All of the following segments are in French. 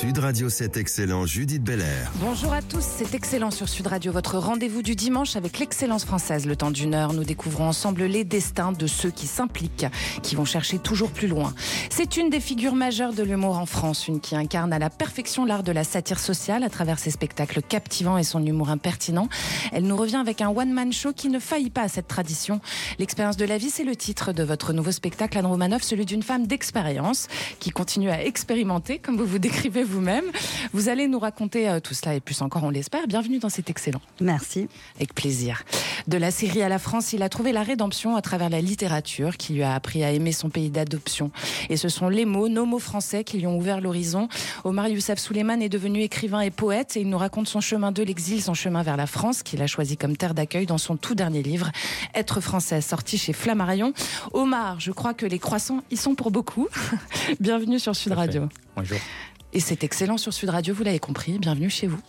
Sud Radio 7 Excellent, Judith Belair. Bonjour à tous, c'est Excellent sur Sud Radio, votre rendez-vous du dimanche avec l'excellence française. Le temps d'une heure, nous découvrons ensemble les destins de ceux qui s'impliquent, qui vont chercher toujours plus loin. C'est une des figures majeures de l'humour en France, une qui incarne à la perfection l'art de la satire sociale à travers ses spectacles captivants et son humour impertinent. Elle nous revient avec un one-man show qui ne faillit pas à cette tradition. L'expérience de la vie, c'est le titre de votre nouveau spectacle, Anne Romanoff, celui d'une femme d'expérience qui continue à expérimenter, comme vous vous décrivez vous-même. Vous allez nous raconter tout cela et plus encore, on l'espère. Bienvenue dans cet Excellent. Merci. Avec plaisir. De la Syrie à la France, il a trouvé la rédemption à travers la littérature qui lui a appris à aimer son pays d'adoption. Et ce sont les mots, nos mots français qui lui ont ouvert l'horizon. Omar Youssef Souleiman est devenu écrivain et poète et il nous raconte son chemin de l'exil, son chemin vers la France qu'il a choisi comme terre d'accueil dans son tout dernier livre, Être français, sorti chez Flammarion. Omar, je crois que les croissants y sont pour beaucoup. Bienvenue sur Sud Radio. Bonjour. Et c'est Excellent sur Sud Radio, vous l'avez compris, bienvenue chez vous.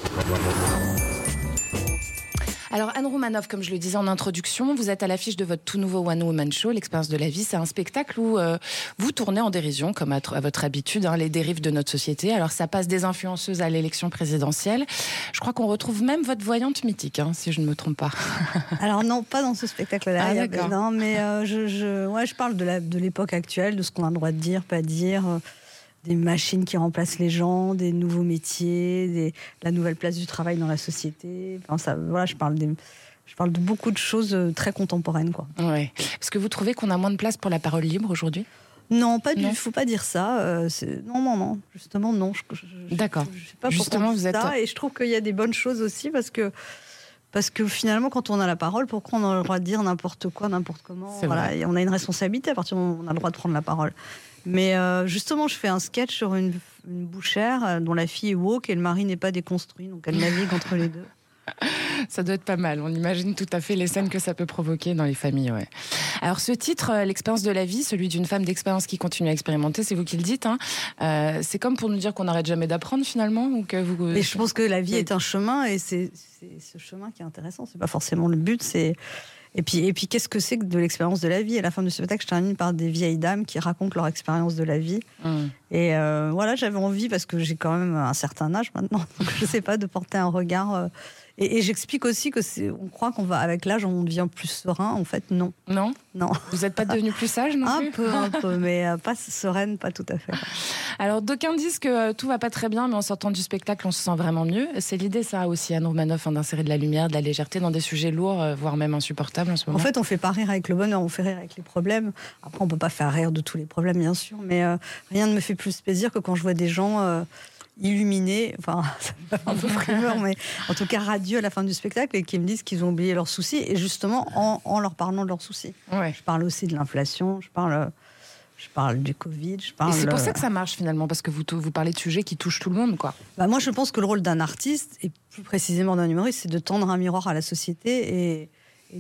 Alors Anne Romanoff, comme je le disais en introduction, vous êtes à l'affiche de votre tout nouveau One Woman Show, l'expérience de la vie. C'est un spectacle où vous tournez en dérision, comme à votre habitude, les dérives de notre société. Alors ça passe des influenceuses à l'élection présidentielle. Je crois qu'on retrouve même votre voyante mythique, si je ne me trompe pas. Alors non, pas dans ce spectacle-là. Ah, d'accord. Non, mais je parle de l'époque actuelle, de ce qu'on a le droit de dire, pas dire. Des machines qui remplacent les gens, des nouveaux métiers, la nouvelle place du travail dans la société. Enfin, je parle de beaucoup de choses très contemporaines, quoi. Ouais. Est-ce que vous trouvez qu'on a moins de place pour la parole libre aujourd'hui ? Non, il faut pas dire ça. Non. Justement, non. D'accord. Je sais pas Justement, pourquoi vous êtes... ça. Et je trouve qu'il y a des bonnes choses aussi parce que finalement, quand on a la parole, pourquoi on a le droit de dire n'importe quoi, n'importe comment ? Voilà, et on a une responsabilité à partir du moment où on a le droit de prendre la parole. Mais justement, je fais un sketch sur une bouchère dont la fille est woke et le mari n'est pas déconstruit, donc elle navigue entre les deux. Ça doit être pas mal. On imagine tout à fait les scènes que ça peut provoquer dans les familles. Ouais. Alors ce titre, l'expérience de la vie, celui d'une femme d'expérience qui continue à expérimenter, c'est vous qui le dites. C'est comme pour nous dire qu'on n'arrête jamais d'apprendre finalement, ou que vous. Mais je pense que la vie est un chemin et c'est ce chemin qui est intéressant. C'est pas forcément le but. Et puis qu'est-ce que c'est que de l'expérience de la vie ? À la fin du spectacle, je termine par des vieilles dames qui racontent leur expérience de la vie. Et voilà, j'avais envie, parce que j'ai quand même un certain âge maintenant, donc je sais pas, de porter un regard. Et j'explique aussi que on croit avec l'âge, on devient plus serein. En fait, non. Non. Vous n'êtes pas devenu plus sage non plus ? Un peu, mais pas sereine, pas tout à fait. Alors, d'aucuns disent que tout va pas très bien, mais en sortant du spectacle, on se sent vraiment mieux. C'est l'idée, ça aussi, Anne Romanoff, d'insérer de la lumière, de la légèreté dans des sujets lourds, voire même insupportables en ce moment. En fait, on fait pas rire avec le bonheur, on fait rire avec les problèmes. Après, on peut pas faire rire de tous les problèmes, bien sûr, mais rien ne me fait plus plaisir que quand je vois des gens illuminés, enfin, c'est un peu frimeur, mais en tout cas radieux à la fin du spectacle, et qui me disent qu'ils ont oublié leurs soucis, et justement en leur parlant de leurs soucis. Ouais. Je parle aussi de l'inflation, je parle du Covid, Et c'est pour ça que ça marche finalement, parce que vous parlez de sujets qui touchent tout le monde, quoi. Moi, je pense que le rôle d'un artiste, et plus précisément d'un humoriste, c'est de tendre un miroir à la société et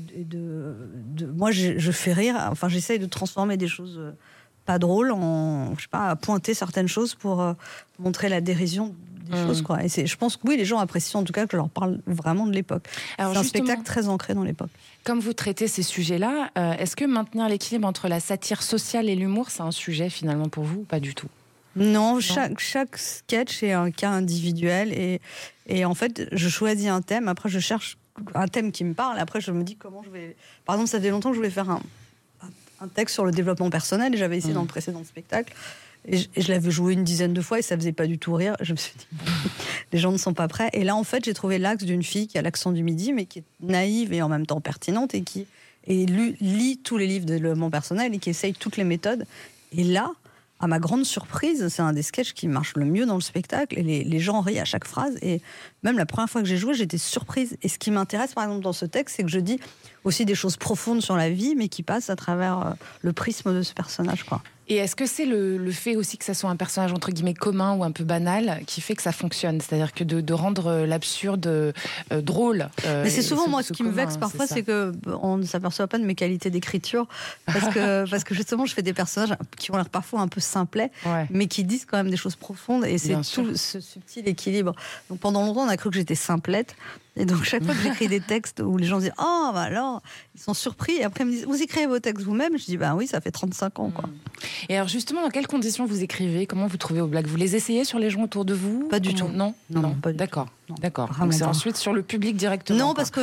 moi, je fais rire. Enfin, j'essaye de transformer des choses pas drôles à pointer certaines choses pour montrer la dérision des choses, quoi. Et je pense que oui, les gens apprécient en tout cas que je leur parle vraiment de l'époque. C'est un spectacle très ancré dans l'époque. Comme vous traitez ces sujets-là, est-ce que maintenir l'équilibre entre la satire sociale et l'humour, c'est un sujet finalement pour vous ou pas du tout ? Non, chaque sketch est un cas individuel et en fait, je choisis un thème. Après, je cherche un thème qui me parle. Après, je me dis comment je vais. Par exemple, ça fait longtemps que je voulais faire un texte sur le développement personnel et j'avais essayé dans le précédent spectacle. Et je l'avais joué une dizaine de fois et ça faisait pas du tout rire. Je me suis dit, les gens ne sont pas prêts. Et là, en fait, j'ai trouvé l'axe d'une fille qui a l'accent du Midi, mais qui est naïve et en même temps pertinente et qui lit tous les livres de développement personnel et qui essaye toutes les méthodes. Et là, à ma grande surprise, c'est un des sketchs qui marche le mieux dans le spectacle. Et les gens rient à chaque phrase. Et même la première fois que j'ai joué, j'étais surprise. Et ce qui m'intéresse, par exemple, dans ce texte, c'est que je dis aussi des choses profondes sur la vie, mais qui passent à travers le prisme de ce personnage, quoi. Et est-ce que c'est le fait aussi que ça soit un personnage entre guillemets commun ou un peu banal qui fait que ça fonctionne ? C'est-à-dire que de rendre l'absurde drôle. Mais c'est souvent moi ce qui me vexe parfois, c'est qu'on ne s'aperçoit pas de mes qualités d'écriture parce que justement je fais des personnages qui ont l'air parfois un peu simplets, mais qui disent quand même des choses profondes et c'est tout ce subtil équilibre. Donc pendant longtemps on a cru que j'étais simplette. Et donc, chaque fois que j'écris des textes où les gens disent « Oh, bah alors !» Ils sont surpris. Et après, ils me disent « Vous écrivez vos textes vous-même ?» Je dis « Ben oui, ça fait 35 ans. » quoi. Et alors, justement, dans quelles conditions vous écrivez? Comment vous trouvez vos blagues? Vous les essayez sur les gens autour de vous? Pas du tout. Non, pas du D'accord. tout. D'accord. Vraiment Donc c'est pas. ensuite sur le public directement. Non, quoi. parce que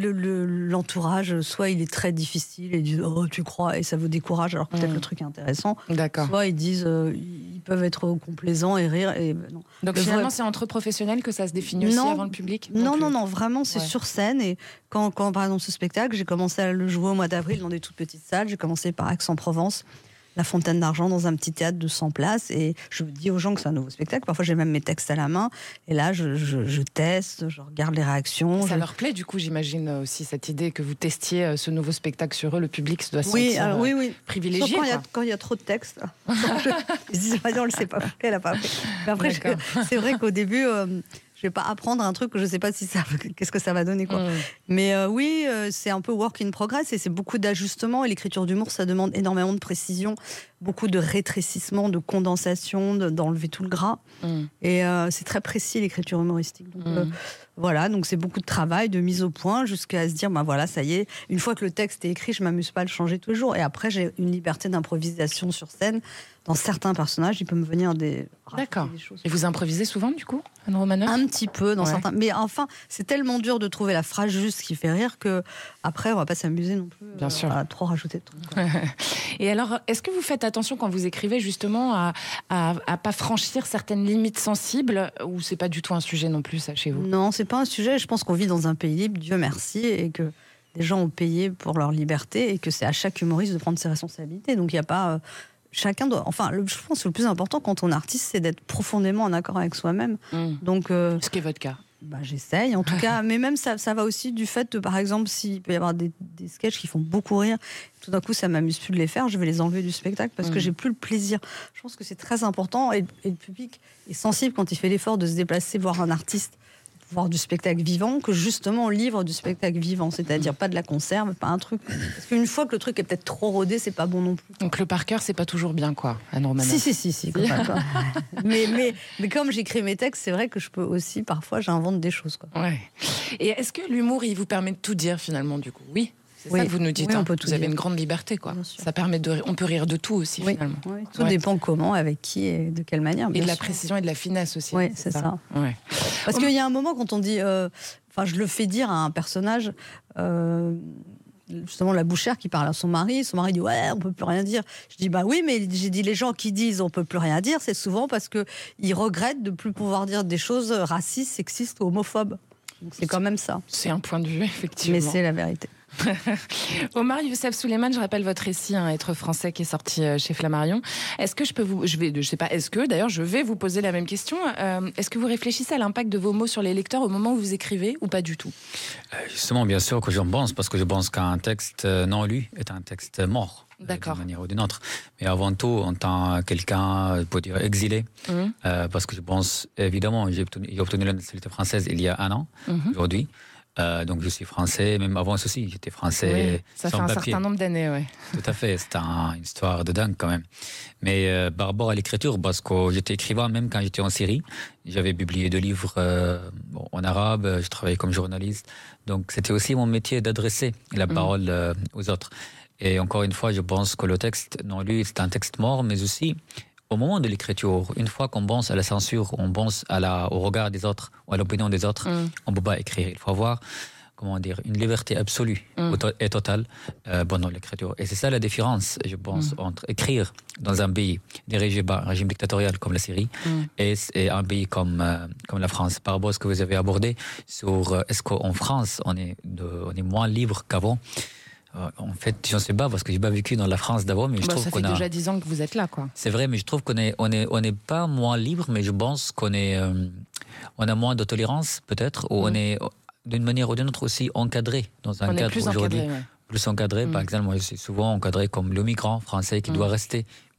l'entourage, soit il est très difficile et ils disent « Oh, tu crois ?» et ça vous décourage alors que peut-être le truc est intéressant. D'accord. Soit ils disent ils peuvent être complaisants et rire. Et, non. Donc Mais finalement, c'est entre professionnels que ça se définit aussi avant le public? Non, vraiment, c'est sur scène. Et quand, par exemple, ce spectacle, j'ai commencé à le jouer au mois d'avril dans des toutes petites salles. J'ai commencé par Aix-en-Provence, la Fontaine d'Argent, dans un petit théâtre de 100 places. Et je dis aux gens que c'est un nouveau spectacle. Parfois, j'ai même mes textes à la main. Et là, je teste, je regarde les réactions. Ça leur plaît, du coup, j'imagine aussi, cette idée que vous testiez ce nouveau spectacle sur eux. Le public doit se sentir oui. privilégié. Sauf quand il y a trop de textes. Ils se disent, on ne le sait pas, elle n'a pas fait. Mais après, c'est vrai qu'au début... je vais pas apprendre un truc que je sais pas qu'est-ce que ça va donner, quoi. Mais oui, c'est un peu work in progress et c'est beaucoup d'ajustements. Et l'écriture d'humour, ça demande énormément de précision, beaucoup de rétrécissement, de condensation, d'enlever tout le gras. Et c'est très précis, l'écriture humoristique. Donc, voilà, donc c'est beaucoup de travail, de mise au point, jusqu'à se dire, ben voilà, ça y est, une fois que le texte est écrit, je m'amuse pas à le changer tous les jours. Et après, j'ai une liberté d'improvisation sur scène. Dans certains personnages, il peut me venir des choses. Et vous improvisez souvent, du coup, Anne Romanoff? Un petit peu dans certains. Mais enfin, c'est tellement dur de trouver la phrase juste qui fait rire que après, on va pas s'amuser non plus. Bien sûr. À trop rajouter de trucs. Et alors, est-ce que vous faites attention quand vous écrivez justement à pas franchir certaines limites sensibles, ou c'est pas du tout un sujet non plus, ça, chez vous? Non, c'est pas un sujet. Je pense qu'on vit dans un pays libre, Dieu merci, et que les gens ont payé pour leur liberté et que c'est à chaque humoriste de prendre ses responsabilités. Donc il y a pas. Chacun doit. Enfin, je pense que le plus important quand on est artiste, c'est d'être profondément en accord avec soi-même. Donc, ce qui est votre cas. J'essaye, en tout cas. Mais même ça va aussi du fait de, par exemple, s'il peut y avoir des sketchs qui font beaucoup rire, tout d'un coup, ça m'amuse plus de les faire, je vais les enlever du spectacle parce que j'ai plus le plaisir. Je pense que c'est très important et le public est sensible quand il fait l'effort de se déplacer, voir un artiste, voir du spectacle vivant, que justement on livre du spectacle vivant, c'est-à-dire pas de la conserve, pas un truc. Parce qu'une fois que le truc est peut-être trop rodé, c'est pas bon non plus. Donc le par cœur, c'est pas toujours bien, quoi, Anne Romanoff. Si. mais comme j'écris mes textes, c'est vrai que je peux aussi, parfois, j'invente des choses, quoi. Ouais. Et est-ce que l'humour, il vous permet de tout dire, finalement, du coup? Oui. C'est ça que vous nous dites. Oui, on peut tout vous avez dire. une grande liberté, quoi. Ça permet on peut rire de tout aussi, finalement. Oui. Tout dépend comment, avec qui et de quelle manière. Et de la précision et de la finesse aussi. Oui, c'est ça. Ouais. Parce qu'il y a un moment quand on dit, je le fais dire à un personnage. Justement, la bouchère qui parle à son mari dit ouais, on peut plus rien dire. Je dis bah oui, mais j'ai dit les gens qui disent on peut plus rien dire, c'est souvent parce que ils regrettent de plus pouvoir dire des choses racistes, sexistes ou homophobes. Donc c'est quand même ça. C'est un point de vue, effectivement. Mais c'est la vérité. Omar Youssef Souleiman, je rappelle votre récit, Être français, qui est sorti chez Flammarion. Est-ce que je vais vous poser la même question. Est-ce que vous réfléchissez à l'impact de vos mots sur les lecteurs au moment où vous écrivez ou pas du tout? Justement, bien sûr que j'en pense, parce que je pense qu'un texte non lu est un texte mort. D'accord. D'une manière ou d'une autre. Mais avant tout, en tant que quelqu'un, pour dire exilé, parce que je pense, évidemment, j'ai obtenu la nationalité française il y a 1 an, aujourd'hui. Donc je suis français, même avant ceci, j'étais français. Ça sans fait un papier. certain nombre d'années, oui. Tout à fait, c'était une histoire de dingue quand même. Mais par rapport à l'écriture, parce que j'étais écrivain même quand j'étais en Syrie, j'avais publié 2 livres en arabe, je travaillais comme journaliste, donc c'était aussi mon métier d'adresser la parole aux autres. Et encore une fois, je pense que le texte non lu, c'est un texte mort, mais aussi au moment de l'écriture, une fois qu'on pense à la censure, on pense au regard des autres ou à l'opinion des autres, on ne peut pas écrire. Il faut avoir, une liberté absolue et totale pendant l'écriture. Et c'est ça la différence, je pense, entre écrire dans un pays dirigé par un régime dictatorial comme la Syrie et un pays comme la France. Par rapport à ce que vous avez abordé sur est-ce qu'en France, on est moins libre qu'avant. En fait, je ne sais pas, parce que je n'ai pas vécu dans la France d'avant, mais je trouve qu'on a... Ça fait déjà 10 ans que vous êtes là, quoi. C'est vrai, mais je trouve qu'on est pas moins libre, mais je pense qu'on a moins de tolérance, peut-être, ou on est, d'une manière ou d'une autre, aussi encadré dans un cadre aujourd'hui. Plus encadré, par exemple, moi je suis souvent encadré comme le migrant français qui doit rester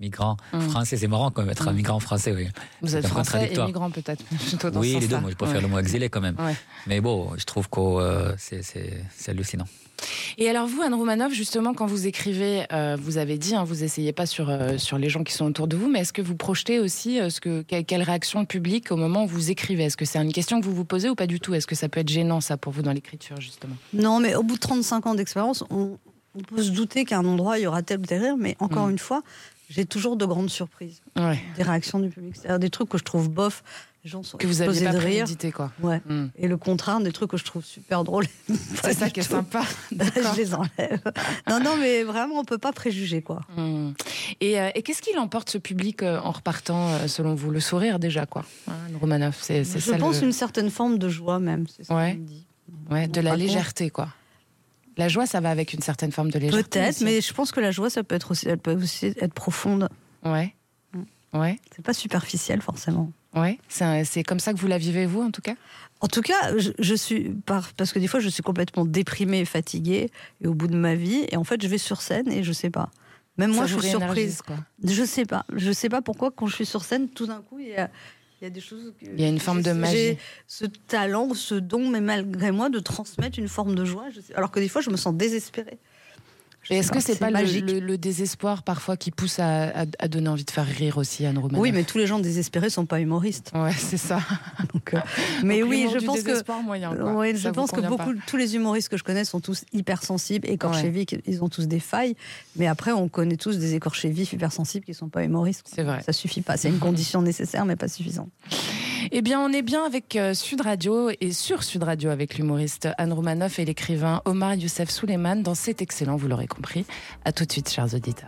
migrant français. C'est marrant quand même être un migrant français. Oui. Vous êtes français et migrant peut-être. Oui, les deux. Moi, je préfère le mot exilé quand même. Ouais. Mais bon, je trouve que c'est hallucinant. Et alors vous, Anne Roumanoff, justement, quand vous écrivez, vous avez dit, vous n'essayez pas sur les gens qui sont autour de vous, mais est-ce que vous projetez aussi quelle réaction publique au moment où vous écrivez ? Est-ce que c'est une question que vous vous posez ou pas du tout ? Est-ce que ça peut être gênant, ça, pour vous, dans l'écriture, justement ? Non, mais au bout de 35 ans d'expérience, on peut se douter qu'à un endroit, il y aura tel ou tel rire, mais encore une fois, j'ai toujours de grandes surprises. Ouais. Des réactions du public. C'est-à-dire des trucs que je trouve bof, les gens sont que vous aviez explosés pas de rire. prémédité, quoi. Ouais. Et le contraire, des trucs que je trouve super drôles. C'est ça qui est sympa. Je les enlève. Non, mais vraiment, on peut pas préjuger, quoi. Et qu'est-ce qui l'emporte, ce public, en repartant, selon vous ? Le sourire, déjà, quoi. Anne Roumanoff, c'est je ça. pense une certaine forme de joie, même. C'est ce ouais. qu'on me dit. Ouais, de la légèreté, quoi. La joie, ça va avec une certaine forme de légèreté. Peut-être, aussi. mais je pense que la joie, elle peut aussi être profonde. Ouais. Ouais. C'est pas superficiel, forcément. Ouais. C'est comme ça que vous la vivez, vous, en tout cas ? En tout cas, je suis parce que des fois, je suis complètement déprimée, fatiguée, et au bout de ma vie, et en fait, je vais sur scène et je sais pas. Même moi, je suis surprise. Quoi. Je sais pas pourquoi quand je suis sur scène, tout d'un coup, il y a des choses. Il y a une forme de magie. J'ai ce talent, ce don, mais malgré moi, de transmettre une forme de joie. Alors que des fois, je me sens désespérée. Et est-ce que c'est pas magique. le désespoir parfois qui pousse à donner envie de faire rire aussi, Anne Roumanoff ? Oui, mais tous les gens désespérés sont pas humoristes. Ouais, c'est ça. Donc, mais donc, oui, je pense moyen, je pense que tous les humoristes que je connais sont tous hypersensibles, écorchés vifs, ils ont tous des failles. Mais après, on connaît tous des écorchés vifs, hypersensibles qui sont pas humoristes. C'est vrai. Ça suffit pas. C'est une condition nécessaire, mais pas suffisante. Eh bien, on est bien avec Sud Radio et sur Sud Radio avec l'humoriste Anne Roumanoff et l'écrivain Omar Youssef Souleiman dans C'est excellent, vous l'aurez compris. À tout de suite, chers auditeurs.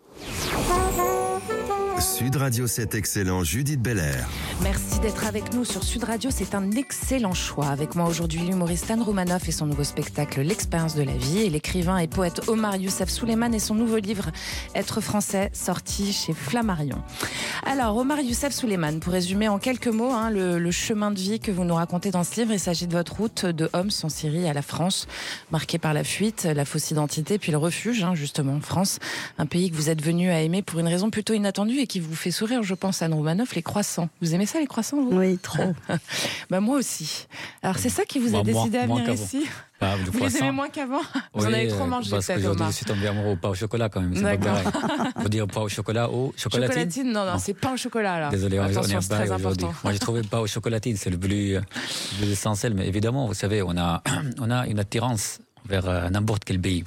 Sud Radio, c'est excellent, Judith Belair. Merci d'être avec nous sur Sud Radio, c'est un excellent choix. Avec moi aujourd'hui l'humoriste Anne Roumanoff et son nouveau spectacle L'expérience de la vie, et l'écrivain et poète Omar Youssef Souleiman et son nouveau livre Être français, sorti chez Flammarion. Alors Omar Youssef Souleiman, pour résumer en quelques mots le chemin de vie que vous nous racontez dans ce livre, il s'agit de votre route de Homs en Syrie à la France, marquée par la fuite, la fausse identité, puis le refuge, justement, France, un pays que vous êtes venu à aimer pour une raison plutôt inattendue et qui vous fait sourire, je pense, Anne Roumanoff, les croissants. Vous aimez ça, les croissants, vous ? Oui, trop. Moi aussi. Alors, c'est ça qui vous a décidé à venir ici ? Vous les aimez moins qu'avant ? Vous en avez trop mangé, parce qu'aujourd'hui, je suis tombé amoureux au pain au chocolat, quand même. C'est pas pareil. Faut dire pain au chocolat ou chocolatine ? Chocolatine, non, c'est pain au chocolat, là. Désolé, attention, on c'est est très aujourd'hui. important. Moi, j'ai trouvé pain au chocolatine, c'est le plus essentiel. Mais évidemment, vous savez, on a une attirance vers n'importe quel pays.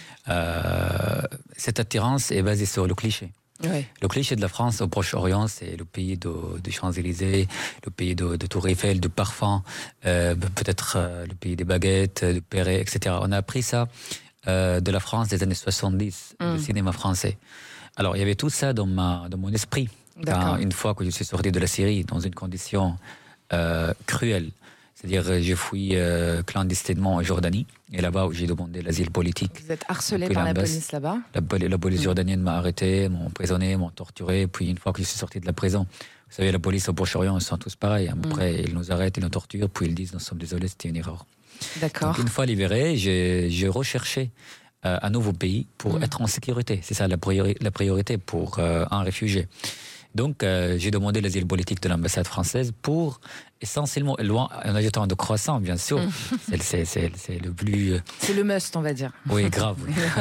Cette attirance est basée sur le cliché. Ouais. Le cliché de la France au Proche-Orient, c'est le pays de Champs-Élysées, le pays de Tour Eiffel, de parfums, peut-être le pays des baguettes, de Perret, etc. On a appris ça de la France des années 70, du cinéma français. Alors, il y avait tout ça dans mon esprit. Une fois que je suis sorti de la Syrie, dans une condition cruelle. C'est-à-dire, j'ai fui clandestinement en Jordanie, et là-bas où j'ai demandé l'asile politique. Vous êtes harcelé par la police là-bas ? La police jordanienne m'a arrêté, m'ont emprisonné, m'ont torturé. Puis une fois que je suis sorti de la prison, vous savez, la police au Proche-Orient, ils sont tous pareils. Après, ils nous arrêtent, ils nous torturent, puis ils disent, nous sommes désolés, c'était une erreur. D'accord. Donc une fois libéré, j'ai recherché un nouveau pays pour être en sécurité. C'est ça la priorité pour un réfugié. Donc, j'ai demandé l'asile politique de l'ambassade française pour, essentiellement, loin, en ajoutant de croissants, bien sûr. C'est le plus... C'est le must, on va dire. Oui, grave.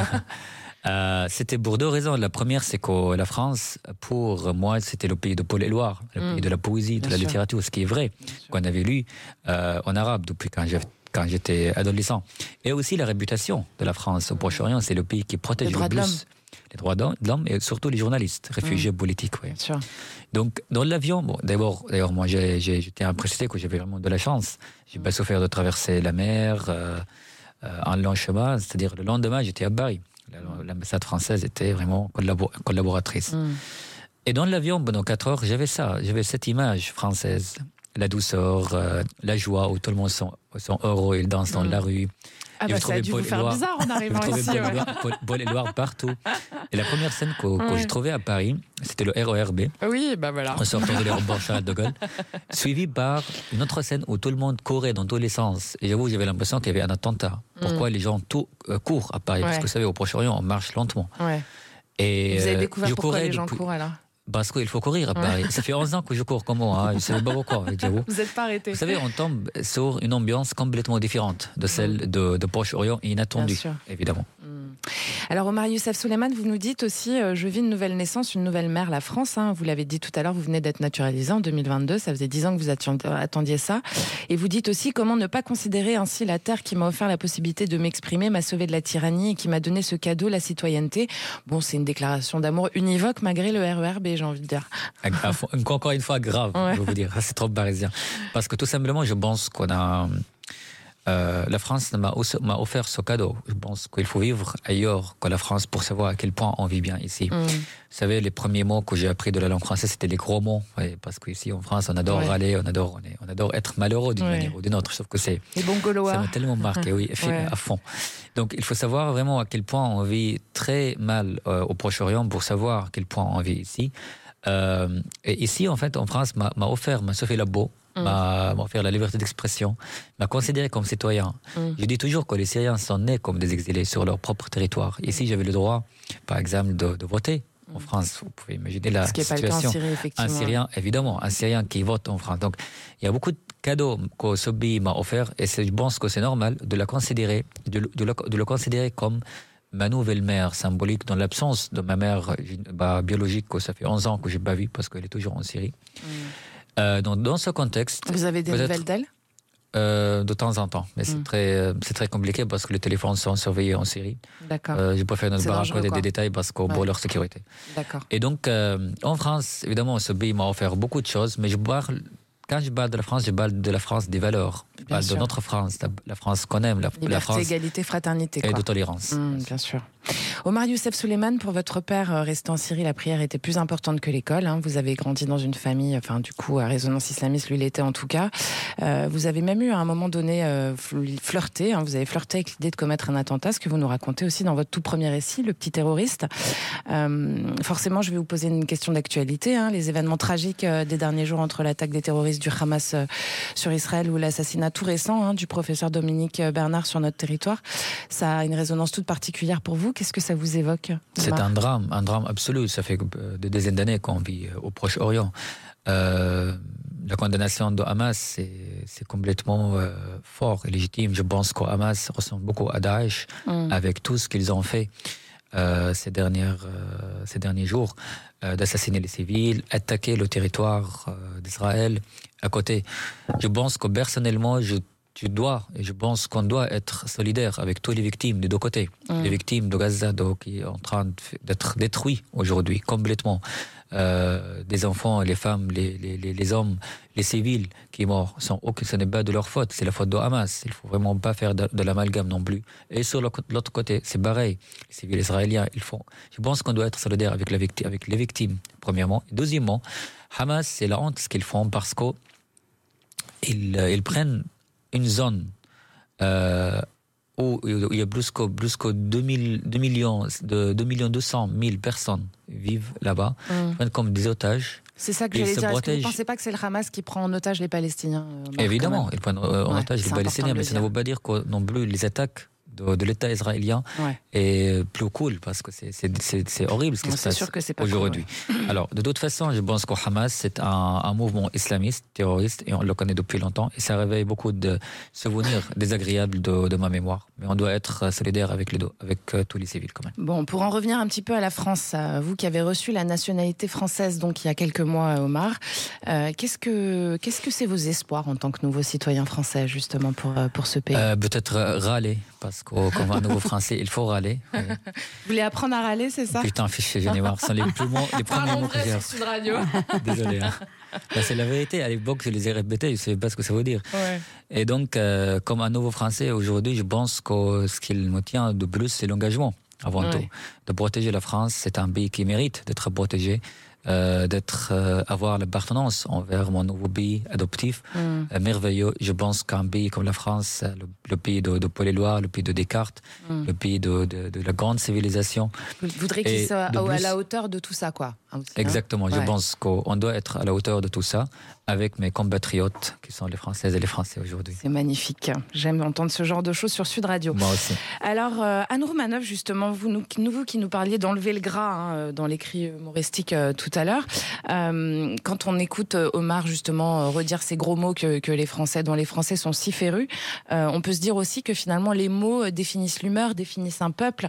C'était pour deux raisons. La première, c'est que la France, pour moi, c'était le pays de Paul Éluard, le pays de la poésie, de la littérature, ce qui est vrai, qu'on avait lu en arabe depuis quand j'étais adolescent. Et aussi la réputation de la France au Proche-Orient, c'est le pays qui protège le plus les droits de l'homme et surtout les journalistes, réfugiés politiques. Oui. Donc, dans l'avion, d'ailleurs, moi, je tiens à préciser que j'avais vraiment de la chance. J'ai pas souffert de traverser la mer en long chemin, c'est-à-dire le lendemain, j'étais à Paris. L'ambassade française était vraiment collaboratrice. Et dans l'avion, pendant 4 heures, j'avais cette image française, la douceur, la joie, où tout le monde sont heureux, ils dansent dans la rue. Ça a dû vous faire bizarre en arrivant ici. Paul Éluard partout. Et la première scène que j'ai trouvée à Paris, c'était le RERB. Oui, voilà. En sortant de l'aéroport Charles de Gaulle. Suivi par une autre scène où tout le monde courait dans tous les sens. Et j'avoue, j'avais l'impression qu'il y avait un attentat. Pourquoi les gens courent à Paris ? Parce que vous savez, au Proche-Orient, on marche lentement. Ouais. Et vous avez découvert pourquoi les gens courent alors? Parce qu'il faut courir à Paris. Ça fait 11 ans que je cours comme moi. Je ne sais pas pourquoi. Vous n'êtes pas arrêté. Vous savez, on tombe sur une ambiance complètement différente de celle de Proche-Orient, inattendue, évidemment. Alors Omar Youssef Souleiman, vous nous dites aussi, je vis une nouvelle naissance, une nouvelle mère, la France. Vous l'avez dit tout à l'heure, vous venez d'être naturalisé en 2022, ça faisait 10 ans que vous attendiez ça. Et vous dites aussi, comment ne pas considérer ainsi la terre qui m'a offert la possibilité de m'exprimer, m'a sauvé de la tyrannie et qui m'a donné ce cadeau, la citoyenneté. Bon, c'est une déclaration d'amour univoque malgré le RERB, j'ai envie de dire. Encore une fois, grave, je vais vous dire, c'est trop parisien. Parce que tout simplement, je pense qu'on a... la France m'a offert ce cadeau. Je pense qu'il faut vivre ailleurs que la France pour savoir à quel point on vit bien ici. Vous savez, les premiers mots que j'ai appris de la langue française, c'était les gros mots. Parce qu'ici, en France, on adore râler, on adore être malheureux d'une manière ou d'une autre. Sauf que c'est... Les bons Gaulois. Ça m'a tellement marqué, à fond. Donc, il faut savoir vraiment à quel point on vit très mal au Proche-Orient pour savoir à quel point on vit ici. Et ici, en fait, en France, m'a sauvé la peau. M'a offert la liberté d'expression, m'a considéré comme citoyen. Je dis toujours que les Syriens sont nés comme des exilés sur leur propre territoire. Ici, j'avais le droit, par exemple, de voter. En France, vous pouvez imaginer la situation. Ce qui n'est pas le cas en Syrie, effectivement. Un Syrien, évidemment, un Syrien qui vote en France. Donc, il y a beaucoup de cadeaux que ce pays m'a offert et je pense que c'est normal de la considérer, de le considérer comme ma nouvelle mère symbolique dans l'absence de ma mère biologique que ça fait 11 ans que je n'ai pas vue parce qu'elle est toujours en Syrie. Donc, dans ce contexte... Vous avez des nouvelles d'elle ? De temps en temps, mais c'est très compliqué parce que les téléphones sont surveillés en Syrie. D'accord. Je préfère ne pas raconter des détails parce que pour leur sécurité. D'accord. Et donc, en France, évidemment, ce pays m'a offert beaucoup de choses, mais quand je parle de la France, je parle de la France des valeurs. Je parle de notre France, la France qu'on aime, la France... égalité, fraternité. Et de tolérance. Bien sûr. Omar Youssef Souleiman, pour votre père resté en Syrie, la prière était plus importante que l'école. Vous avez grandi dans une famille, à résonance islamiste, lui l'était en tout cas. Vous avez même eu à un moment donné flirté, vous avez flirté avec l'idée de commettre un attentat, ce que vous nous racontez aussi dans votre tout premier récit, Le Petit Terroriste. Forcément, je vais vous poser une question d'actualité. Les événements tragiques des derniers jours entre l'attaque des terroristes du Hamas sur Israël ou l'assassinat tout récent du professeur Dominique Bernard sur notre territoire, ça a une résonance toute particulière pour vous. Qu'est-ce que ça vous évoque, Omar ? C'est un drame absolu. Ça fait des dizaines d'années qu'on vit au Proche-Orient. La condamnation de Hamas, c'est complètement fort et légitime. Je pense que Hamas ressemble beaucoup à Daesh avec tout ce qu'ils ont fait ces derniers jours, d'assassiner les civils, attaquer le territoire d'Israël à côté. Je pense que personnellement, je pense qu'on doit être solidaire avec toutes les victimes des deux côtés. Les victimes de Gaza qui sont en train d'être détruites aujourd'hui complètement. Des enfants, les femmes, les hommes, les civils qui morts. Ce n'est pas de leur faute, c'est la faute de Hamas. Il ne faut vraiment pas faire de l'amalgame non plus. Et sur l'autre côté, c'est pareil. Les civils israéliens, je pense qu'on doit être solidaire avec les victimes, premièrement. Et deuxièmement, Hamas, c'est la honte ce qu'ils font parce qu'ils prennent une zone où il y a plus que 2 200 000 personnes vivent là-bas, ils prennent comme des otages. C'est ça que j'allais dire. Est-ce que vous ne pensez pas que c'est le Hamas qui prend en otage les Palestiniens ? Évidemment, ils prennent en otage les Palestiniens, mais ça ne veut pas dire que non plus les attaques de l'État israélien est plus cool parce que c'est horrible ce qui se passe aujourd'hui. Alors, de toute façon, je pense que Hamas, c'est un mouvement islamiste, terroriste, et on le connaît depuis longtemps, et ça réveille beaucoup de souvenirs désagréables de ma mémoire. Mais on doit être solidaire avec tous les civils quand même. Bon, pour en revenir un petit peu à la France, vous qui avez reçu la nationalité française donc il y a quelques mois, Omar, qu'est-ce que c'est vos espoirs en tant que nouveau citoyen français justement pour ce pays ? Peut-être râler. Parce que comme un nouveau français, il faut râler. Vous voulez apprendre à râler, c'est ça ? Putain, fichier, j'en ai marre. Ce sont les premiers mots que j'ai. Sud Radio. Désolé. C'est la vérité. À l'époque, je les ai répétés, je ne savais pas ce que ça veut dire. Ouais. Et donc, comme un nouveau français, aujourd'hui, je pense que ce qui me tient de plus, c'est l'engagement, avant tout. De protéger la France, c'est un pays qui mérite d'être protégé. Avoir l'appartenance envers mon nouveau pays adoptif, merveilleux. Je pense qu'un pays comme la France, le pays de Paul Éluard, le pays de Descartes, le pays de la grande civilisation. Vous voudrez qu'il soit à la hauteur de tout ça, quoi. aussi, Exactement. Je Ouais. pense qu'on doit être à la hauteur de tout ça avec mes compatriotes qui sont les Françaises et les Français aujourd'hui. C'est magnifique. J'aime entendre ce genre de choses sur Sud Radio. Moi aussi. Alors, Anne Roumanoff, justement, vous qui nous parliez d'enlever le gras dans l'écrit humoristique tout à l'heure, quand on écoute Omar, justement, redire ces gros mots dont les Français sont si férus, on peut se dire aussi que finalement, les mots définissent l'humeur, définissent un peuple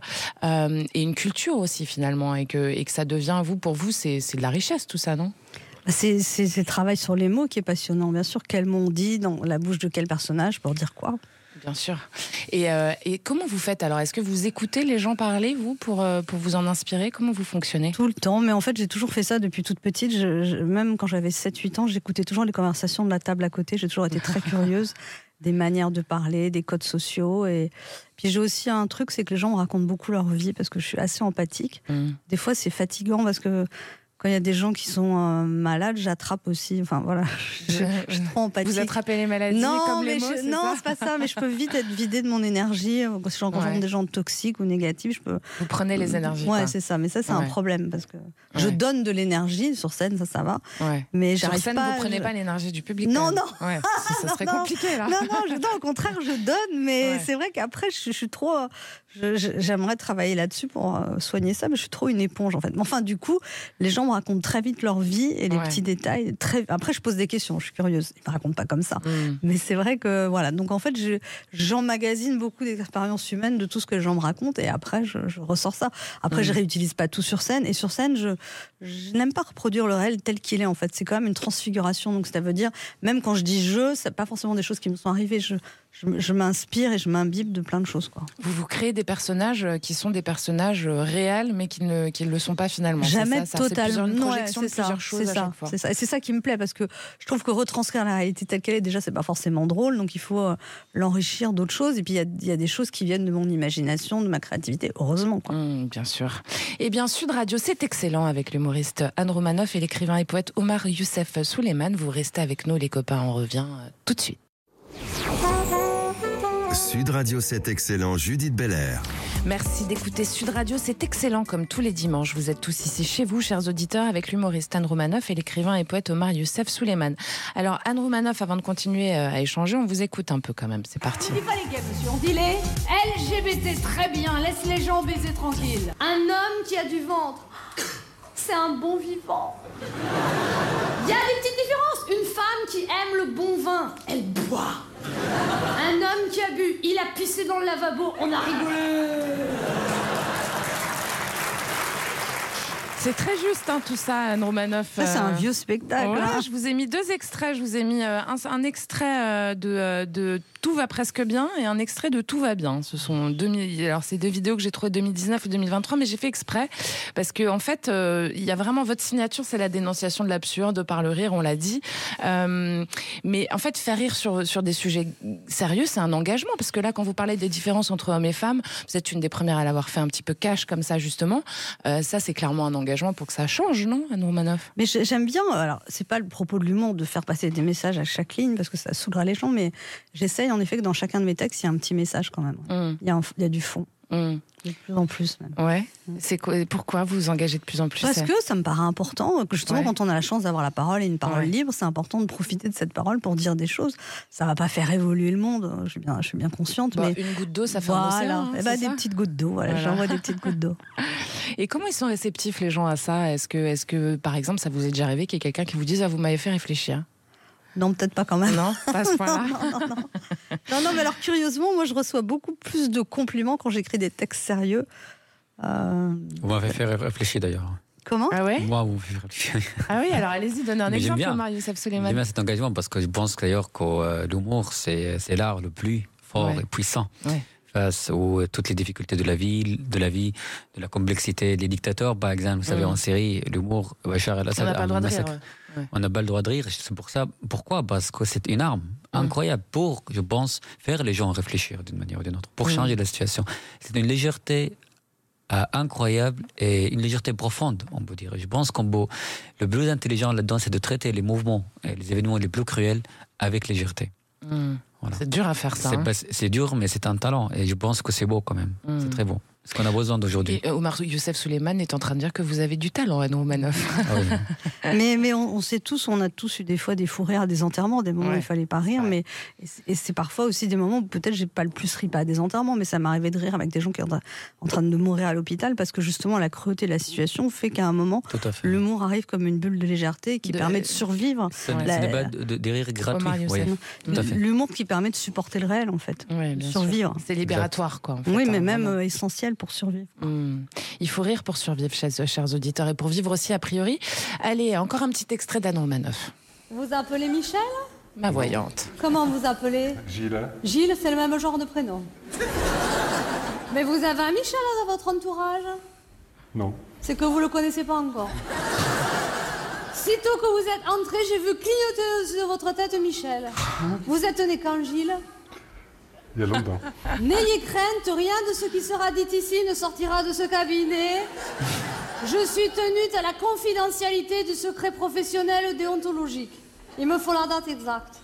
et une culture aussi, finalement, et que ça devient, pour vous, c'est de la richesse, tout ça, non ? C'est le travail sur les mots qui est passionnant. Bien sûr, quel mot on dit dans la bouche de quel personnage pour dire quoi. Bien sûr. Et comment vous faites alors ? Est-ce que vous écoutez les gens parler, vous, pour vous en inspirer ? Comment vous fonctionnez ? Tout le temps, mais en fait j'ai toujours fait ça depuis toute petite. Même quand j'avais 7-8 ans, j'écoutais toujours les conversations de la table à côté. J'ai toujours été très curieuse des manières de parler, des codes sociaux. Et puis j'ai aussi un truc, c'est que les gens me racontent beaucoup leur vie parce que je suis assez empathique. Des fois c'est fatigant parce que quand il y a des gens qui sont malades, j'attrape aussi. Enfin voilà, je suis trop empathique. Vous attrapez les maladies comme les mots, non, c'est pas ça. Mais je peux vite être vidée de mon énergie. Si je rencontre des gens toxiques ou négatifs, je peux. Vous prenez les énergies. Ouais, quoi. c'est ça. Mais ça, c'est un problème parce que je donne de l'énergie sur scène, ça va. Ouais. Mais sur j'arrive scène, pas. vous prenez pas l'énergie du public. Non. Ouais, ça serait compliqué là. Non, au contraire, je donne. Mais c'est vrai qu'après, je suis trop. J'aimerais travailler là-dessus pour soigner ça, mais je suis trop une éponge en fait. Mais enfin, du coup, les gens me racontent très vite leur vie et les petits détails. Après, je pose des questions, je suis curieuse. Ils me racontent pas comme ça. Mais c'est vrai que voilà. Donc en fait, j'emmagasine beaucoup d'expériences humaines de tout ce que les gens me racontent et après, je ressors ça. Après, je réutilise pas tout sur scène et sur scène, je n'aime pas reproduire le réel tel qu'il est en fait. C'est quand même une transfiguration. Donc ça veut dire, même quand je dis c'est pas forcément des choses qui me sont arrivées. Je m'inspire et je m'imbibe de plein de choses, quoi. Vous créez des personnages qui sont des personnages réels, mais qui ne le sont pas finalement. Jamais totalement. Une projection de plusieurs choses à chaque fois. C'est ça. Et c'est ça qui me plaît, parce que je trouve que retranscrire la réalité telle qu'elle est, déjà, c'est pas forcément drôle. Donc il faut l'enrichir d'autres choses. Et puis il y a des choses qui viennent de mon imagination, de ma créativité. Heureusement, quoi. Bien sûr. Et bien, Sud Radio, c'est excellent avec l'humoriste Anne Roumanoff et l'écrivain et poète Omar Youssef Souleymane. Vous restez avec nous, les copains. On revient tout de suite. Sud Radio, c'est excellent, Judith Belair. Merci d'écouter Sud Radio, c'est excellent comme tous les dimanches. Vous êtes tous ici chez vous, chers auditeurs, avec l'humoriste Anne Roumanoff et l'écrivain et poète Omar Youssef Souleymane. Alors Anne Roumanoff, avant de continuer à échanger, on vous écoute un peu quand même, c'est parti. On dit pas les gays, monsieur, on dit les LGBT, très bien, laisse les gens baiser tranquille. Un homme qui a du ventre, c'est un bon vivant. Il y a des petites différences. Une femme qui aime le bon vin, elle boit. Un homme qui a bu, il a pissé dans le lavabo, on a rigolé. C'est très juste tout ça, Anne Roumanoff. Ça, c'est un vieux spectacle. Ouais, je vous ai mis 2 extraits. Je vous ai mis un extrait de Tout va presque bien et un extrait de Tout va bien. Ce sont alors c'est 2 vidéos que j'ai trouvées 2019 et 2023, mais j'ai fait exprès parce que en fait, il y a vraiment votre signature, c'est la dénonciation de l'absurde par le rire, on l'a dit. Mais en fait, faire rire sur des sujets sérieux, c'est un engagement parce que là, quand vous parlez des différences entre hommes et femmes, vous êtes une des premières à l'avoir fait un petit peu cash comme ça justement. Ça, c'est clairement un engagement pour que ça change, non, Anne Roumanoff ? Mais j'aime bien, alors c'est pas le propos de l'humour de faire passer des messages à chaque ligne parce que ça saoulera les gens, mais j'essaye en effet que dans chacun de mes textes, il y a un petit message quand même. Il y a du fond. De plus en plus même. Ouais. C'est quoi, pourquoi vous vous engagez de plus en plus ? Parce que ça me paraît important, que justement quand on a la chance d'avoir la parole et une parole libre, c'est important de profiter de cette parole pour dire des choses. Ça va pas faire évoluer le monde, je suis bien consciente. Mais une goutte d'eau, ça fait un océan. Des petites gouttes d'eau, j'envoie des petites gouttes d'eau. Et comment ils sont réceptifs les gens à ça ? Est-ce que par exemple ça vous est déjà arrivé qu'il y ait quelqu'un qui vous dise vous m'avez fait réfléchir ? Non, peut-être pas quand même. Non, pas à ce point-là. Non, mais alors curieusement, moi je reçois beaucoup plus de compliments quand j'écris des textes sérieux. Vous m'avez fait réfléchir d'ailleurs. Comment ? Ah ouais ? Moi, vous me faites réfléchir. Ah oui, alors allez-y, donnez un exemple, Omar Youssef Souleymane. J'aime bien cet engagement parce que je pense d'ailleurs que l'humour, c'est l'art le plus fort et puissant. Ouais. Face à toutes les difficultés de la vie, de la complexité des dictateurs, par exemple. Vous savez, en série, l'humour, Bachar el-Assad, on n'a pas le droit de rire. C'est pour ça. Pourquoi ? Parce que c'est une arme incroyable pour, je pense, faire les gens réfléchir d'une manière ou d'une autre, pour changer la situation. C'est une légèreté incroyable et une légèreté profonde, on peut dire. Je pense que le plus intelligent là-dedans, c'est de traiter les mouvements et les événements les plus cruels avec légèreté. Voilà. C'est dur à faire ça. C'est dur, mais c'est un talent. Et je pense que c'est beau quand même. C'est très beau. Ce qu'on a besoin d'aujourd'hui. Et Omar Youssef Souleymane est en train de dire que vous avez du talent, Anne Romanoff. Mais on sait tous, on a tous eu des fois des fous rires à des enterrements, des moments où il fallait pas rire, mais et c'est parfois aussi des moments où peut-être j'ai pas le plus ri, pas à des enterrements, mais ça m'est arrivé de rire avec des gens qui sont en train de mourir à l'hôpital, parce que justement la cruauté de la situation fait qu'à un moment, l'humour arrive comme une bulle de légèreté qui permet de survivre. Ce n'est pas des rires gratuits. L'humour qui permet de supporter le réel, en fait, de survivre. C'est libératoire, quoi. En fait, oui, mais même essentiel pour survivre. Il faut rire pour survivre, chers auditeurs, et pour vivre aussi a priori. Allez, encore un petit extrait d'Anne Romanoff. Vous appelez Michel ? Ma voyante. Comment vous appelez ? Gilles. Gilles, c'est le même genre de prénom. Mais vous avez un Michel dans votre entourage ? Non. C'est que vous le connaissez pas encore. Sitôt que vous êtes entré, j'ai vu clignoter sur votre tête Michel. Vous êtes né quand, Gilles ? Il y a longtemps. N'ayez crainte, rien de ce qui sera dit ici ne sortira de ce cabinet. Je suis tenue à la confidentialité du secret professionnel déontologique. Il me faut la date exacte.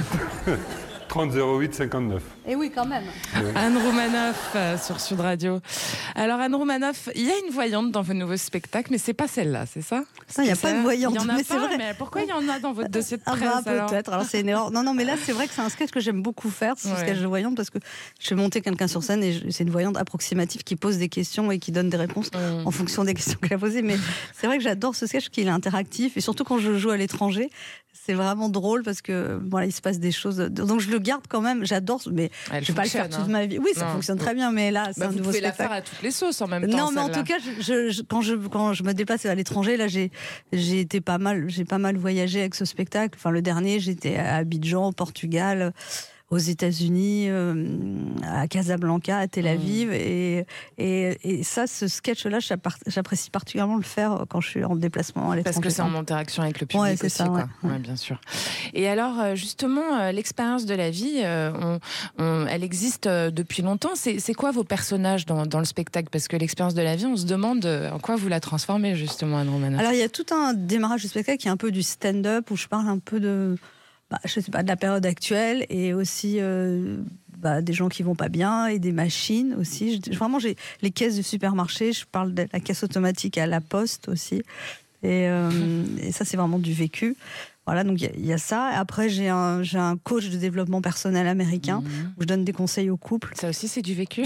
30 08 59. Et oui, quand même. Anne Romanoff sur Sud Radio. Alors Anne Romanoff, il y a une voyante dans vos nouveaux spectacles, mais c'est pas celle-là, c'est ça ? Il n'y a pas de voyante. Il y en a mais pas, c'est vrai. mais pourquoi il y en a dans votre dossier de presse peut-être. Alors c'est une erreur. Non, mais là c'est vrai que c'est un sketch que j'aime beaucoup faire, ce sketch de voyante, parce que je fais monter quelqu'un sur scène et c'est une voyante approximative qui pose des questions et qui donne des réponses en fonction des questions qu'elle a posées. Mais c'est vrai que j'adore ce sketch, qu'il est interactif, et surtout quand je joue à l'étranger. C'est vraiment drôle parce que voilà, il se passe des choses. Donc je le garde quand même, j'adore, mais je ne vais pas le faire toute ma vie. Oui, ça fonctionne très bien, mais là, c'est un nouveau spectacle. Vous pouvez la faire à toutes les sauces en même temps. Non, mais en tout cas, quand je me déplace à l'étranger, là, j'ai pas mal voyagé avec ce spectacle. Enfin, le dernier, j'étais à Abidjan, au Portugal, aux États-Unis, à Casablanca, à Tel Aviv, et ça, ce sketch-là, j'apprécie particulièrement le faire quand je suis en déplacement à l'étranger. Parce que c'est en interaction avec le public c'est aussi, ça, quoi. Ouais, bien sûr. Et alors, justement, l'expérience de la vie, elle existe depuis longtemps. C'est quoi vos personnages dans le spectacle ? Parce que l'expérience de la vie, on se demande en quoi vous la transformez, justement, Anne Romanoff. Alors, il y a tout un démarrage du spectacle qui est un peu du stand-up, où je parle un peu de la période actuelle, et aussi des gens qui vont pas bien, et des machines aussi. Vraiment, j'ai les caisses du supermarché, je parle de la caisse automatique à la poste aussi. Et ça, c'est vraiment du vécu. Voilà, donc il y a ça. Après, j'ai un coach de développement personnel américain où je donne des conseils aux couples. Ça aussi, c'est du vécu.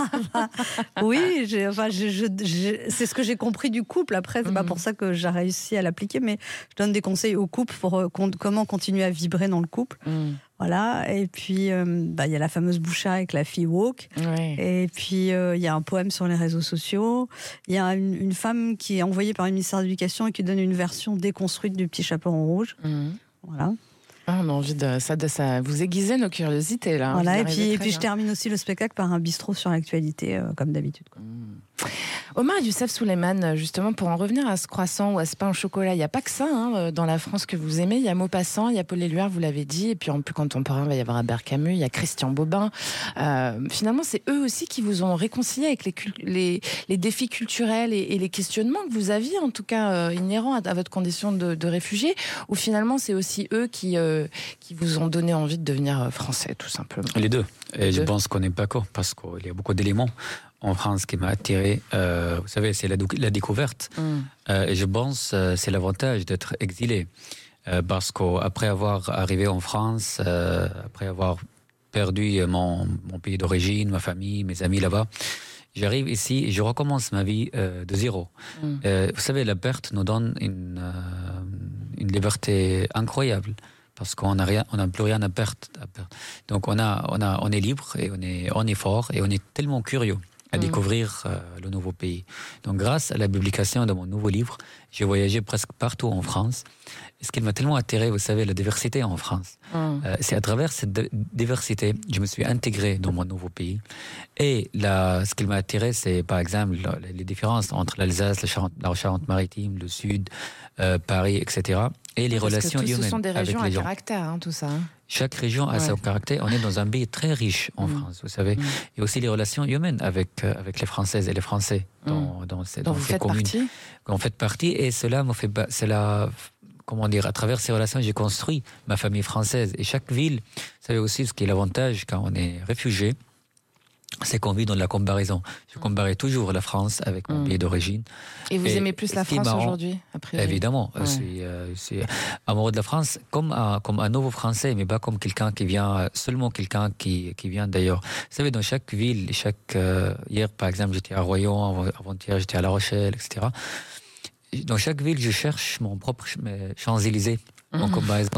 Oui, c'est ce que j'ai compris du couple. Après, c'est pas pour ça que j'ai réussi à l'appliquer, mais je donne des conseils aux couples pour comment continuer à vibrer dans le couple. Voilà, et puis il y a la fameuse boucha avec la fille woke, et puis il y a un poème sur les réseaux sociaux, il y a une femme qui est envoyée par le ministère de l'Éducation et qui donne une version déconstruite du Petit Chaperon Rouge. Voilà. Ah, on a envie de ça vous aiguisez nos curiosités là. Voilà, et puis je termine aussi le spectacle par un bistrot sur l'actualité, comme d'habitude. Omar Youssef Souleymane, justement, pour en revenir à ce croissant ou à ce pain au chocolat, il n'y a pas que ça dans la France que vous aimez. Il y a Maupassant, il y a Paul Éluard, vous l'avez dit, et puis en plus contemporain, il va y avoir Albert Camus, il y a Christian Bobin. Finalement, c'est eux aussi qui vous ont réconcilié avec les défis culturels et les questionnements que vous aviez, en tout cas inhérents à votre condition de réfugié, ou finalement c'est aussi eux qui vous ont donné envie de devenir français, tout simplement. Les deux. Et je pense qu'on n'est pas d'accord, parce qu'il y a beaucoup d'éléments en France qui m'a attiré. Vous savez, c'est la découverte. Et je pense que c'est l'avantage d'être exilé. Parce qu'après avoir arrivé en France, après avoir perdu mon pays d'origine, ma famille, mes amis là-bas, j'arrive ici et je recommence ma vie de zéro. Vous savez, la perte nous donne une liberté incroyable. Parce qu'on n'a plus rien à perdre. Donc on est libre et on est fort et on est tellement curieux à découvrir le nouveau pays. Donc grâce à la publication de mon nouveau livre, j'ai voyagé presque partout en France. Et ce qui m'a tellement attiré, vous savez, la diversité en France. C'est à travers cette diversité, je me suis intégré dans mon nouveau pays. Et ce qui m'a attiré, c'est par exemple les différences entre l'Alsace, la Charente-Maritime, le Sud, Paris, etc. Et les relations humaines. Ce sont des régions à caractère, tout ça. Chaque région a son caractère. On est dans un pays très riche en France, vous savez. Et aussi les relations humaines avec les Françaises et les Français dans ces communes. On fait partie, et cela me fait... Comment dire, à travers ces relations, j'ai construit ma famille française. Et chaque ville, vous savez aussi ce qui est l'avantage quand on est réfugié. c'est qu'on vit dans la comparaison. Je comparais toujours la France avec mon pays d'origine. Et vous aimez plus la France aujourd'hui, a priori? Évidemment. C'est amoureux de la France comme un nouveau Français, mais pas comme quelqu'un qui vient, seulement quelqu'un qui vient d'ailleurs. Vous savez, dans chaque ville, hier par exemple, j'étais à Royan, avant-hier j'étais à La Rochelle, etc. Dans chaque ville, je cherche mon propre Champs-Élysées en comparaison.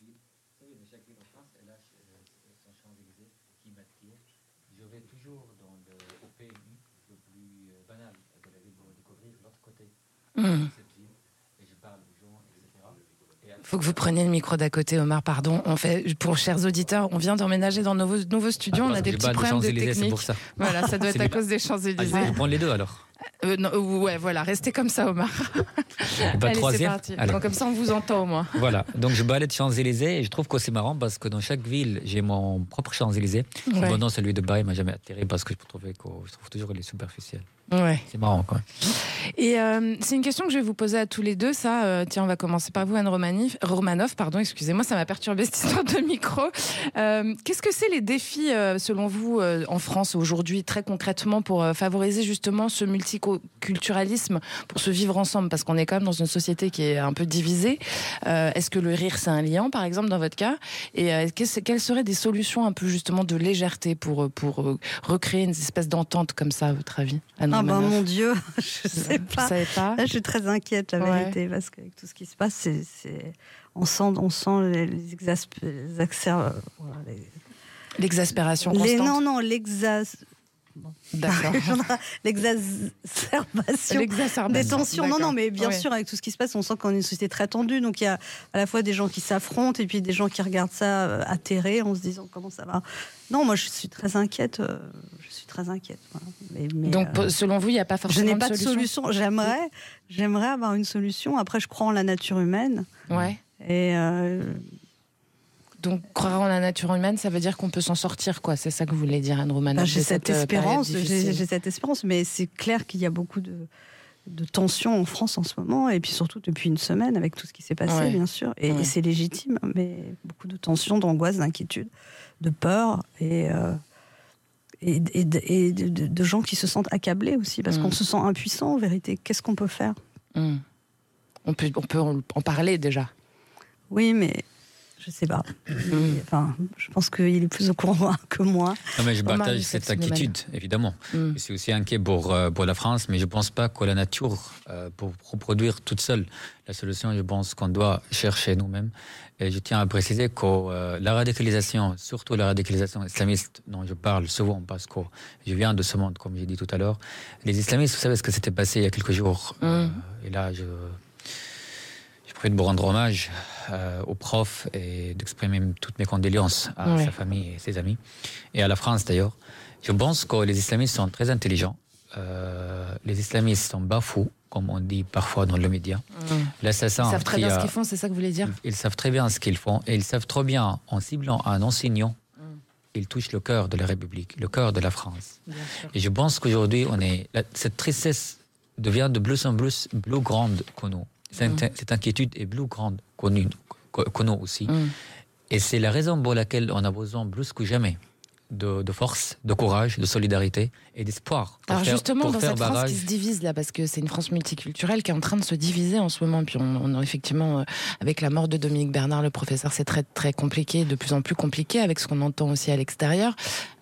Faut que vous preniez le micro d'à côté, Omar, pardon. Pour chers auditeurs, on vient d'emménager dans nos nouveaux studios, on a des petits problèmes de technique. C'est pour ça. Voilà, ça doit être à cause des Champs-Élysées. Je prends les deux alors. Ouais, voilà, restez comme ça, Omar. Pas Allez, troisième. c'est parti. Donc, comme ça, on vous entend au moins. Voilà, donc je balade Champs-Élysées et je trouve que c'est marrant parce que dans chaque ville, j'ai mon propre Champs-Élysées. Cependant, celui de Paris m'a jamais atterri parce que je trouve toujours qu'il est superficiel. Ouais. C'est marrant, quoi. Et c'est une question que je vais vous poser à tous les deux. Tiens, on va commencer par vous, Anne Romanoff. Pardon, excusez-moi, ça m'a perturbé cette histoire de micro. Qu'est-ce que c'est les défis, selon vous, en France aujourd'hui, très concrètement, pour favoriser justement ce multiculturalisme, pour se vivre ensemble? Parce qu'on est quand même dans une société qui est un peu divisée. Est-ce que le rire, c'est un liant, par exemple, dans votre cas? Et quelles seraient des solutions un peu justement de légèreté pour recréer une espèce d'entente comme ça, à votre avis, Anne Romanoff? Mon Dieu, je sais pas. Vous savez pas? Là, je suis très inquiète, la vérité, parce qu'avec tout ce qui se passe, on sent l'exaspération constante. D'accord. L'exacerbation des tensions. Non, mais bien sûr, avec tout ce qui se passe, on sent qu'on est une société très tendue. Donc, il y a à la fois des gens qui s'affrontent et puis des gens qui regardent ça atterrés en se disant comment ça va. Non, moi, je suis très inquiète. Voilà. Donc, selon vous, il n'y a pas forcément je n'ai pas de solution. J'aimerais avoir une solution. Après, je crois en la nature humaine. Ouais. Et donc, croire en la nature humaine, ça veut dire qu'on peut s'en sortir, quoi. C'est ça que vous voulez dire, Anne Romanoff? J'ai cette espérance, mais c'est clair qu'il y a beaucoup de tensions en France en ce moment, et puis surtout depuis une semaine, avec tout ce qui s'est passé, bien sûr. Et c'est légitime, mais beaucoup de tensions, d'angoisse, d'inquiétude, de peur, et de gens qui se sentent accablés aussi, parce qu'on se sent impuissant, en vérité. Qu'est-ce qu'on peut faire? On peut en parler, déjà. Oui, mais je sais pas. Enfin, je pense qu'il est plus au courant que moi. Non, mais je partage cette inquiétude, évidemment. Je suis aussi inquiet pour la France, mais je ne pense pas que la nature, pour reproduire toute seule la solution, je pense qu'on doit chercher nous-mêmes. Et je tiens à préciser que la radicalisation, surtout la radicalisation islamiste dont je parle souvent, parce que je viens de ce monde, comme j'ai dit tout à l'heure, les islamistes, vous savez ce que s'était passé il y a quelques jours. Et là, je prie de vous rendre hommage aux profs et d'exprimer toutes mes condoléances à sa famille et ses amis, et à la France d'ailleurs. Je pense que les islamistes sont très intelligents. Les islamistes sont bafous, comme on dit parfois dans le média. L'assassin, ils savent très bien ce qu'ils font, c'est ça que vous voulez dire? Ils savent très bien ce qu'ils font, et ils savent trop bien, en ciblant un enseignant, ils touchent le cœur de la République, le cœur de la France. Et je pense qu'aujourd'hui, cette tristesse devient de plus en plus grande que nous. Cette inquiétude est plus grande que nous aussi. Et c'est la raison pour laquelle on a besoin plus que jamais de force, de courage, de solidarité et d'espoir. Alors justement, dans cette France qui se divise là, parce que c'est une France multiculturelle qui est en train de se diviser en ce moment. Puis on effectivement, avec la mort de Dominique Bernard, le professeur, c'est très très compliqué, de plus en plus compliqué, avec ce qu'on entend aussi à l'extérieur.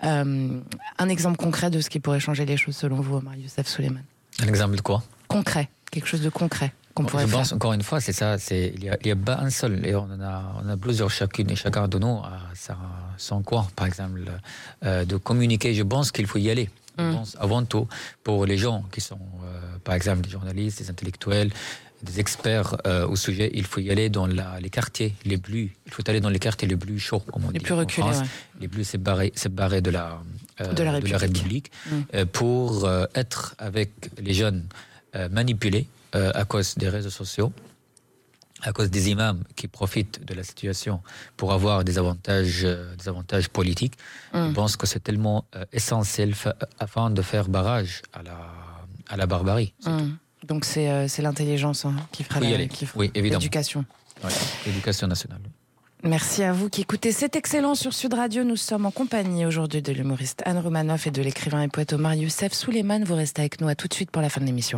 Un exemple concret de ce qui pourrait changer les choses selon vous, Omar Youssef Souleymane? Un exemple de quoi? Concret, quelque chose de concret. Je pense, encore une fois, c'est ça. Il y a pas un seul, et on a plusieurs, chacune et chacun de nous a son coin, par exemple, de communiquer. Je pense qu'il faut y aller. Je pense avant tout pour les gens qui sont, par exemple, des journalistes, des intellectuels, des experts au sujet. Il faut y aller dans les quartiers les plus. Il faut aller dans les quartiers les plus chauds, comme on dit, les plus reculés, en France, les plus séparés de la République, pour être avec les jeunes manipulés. À cause des réseaux sociaux, à cause des imams qui profitent de la situation pour avoir des avantages politiques. Je pense que c'est tellement essentiel afin de faire barrage à la barbarie. Donc c'est l'intelligence qui fera l'éducation. Oui, évidemment. L'éducation nationale. Merci à vous qui écoutez C'est excellent sur Sud Radio. Nous sommes en compagnie aujourd'hui de l'humoriste Anne Romanoff et de l'écrivain et poète Omar Youssef Souleymane. Vous restez avec nous à tout de suite pour la fin de l'émission.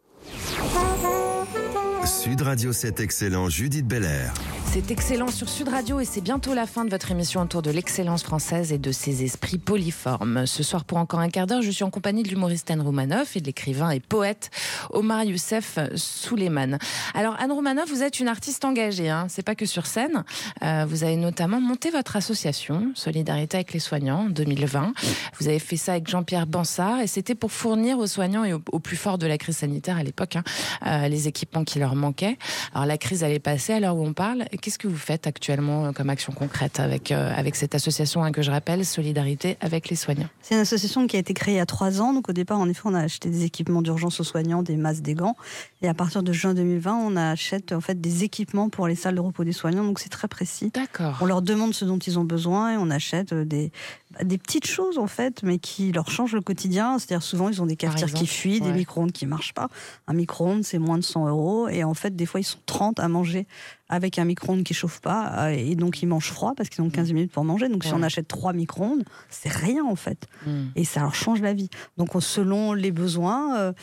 Sud Radio, c'est excellent, Judith Belair. C'est excellent sur Sud Radio et c'est bientôt la fin de votre émission autour de l'excellence française et de ses esprits poliformes. Ce soir, pour encore un quart d'heure, je suis en compagnie de l'humoriste Anne Romanoff et de l'écrivain et poète Omar Youssef Souleymane. Alors, Anne Romanoff, vous êtes une artiste engagée, hein. C'est pas que sur scène. Vous avez notamment monté votre association Solidarité avec les soignants en 2020. Vous avez fait ça avec Jean-Pierre Bansard et c'était pour fournir aux soignants et au plus fort de la crise sanitaire à l'époque, les équipements qui leur manquaient. Alors, la crise, elle est passée à l'heure où on parle. Qu'est-ce que vous faites actuellement comme action concrète avec cette association que je rappelle, Solidarité avec les soignants? C'est une association qui a été créée il y a 3 ans. Donc au départ, en effet, on a acheté des équipements d'urgence aux soignants, des masques, des gants. Et à partir de juin 2020, on achète en fait des équipements pour les salles de repos des soignants. Donc c'est très précis. D'accord. On leur demande ce dont ils ont besoin et on achète des petites choses en fait, mais qui leur changent le quotidien. C'est-à-dire souvent, ils ont des cafetières qui fuient, des micro-ondes qui marchent pas. Un micro-ondes, c'est moins de 100 €. Et en fait, des fois, ils sont 30 à manger avec un micro-ondes qui chauffe pas, et donc ils mangent froid parce qu'ils ont 15 minutes pour manger. Donc si on achète 3 micro-ondes, c'est rien en fait. Et ça leur change la vie. Donc selon les besoins,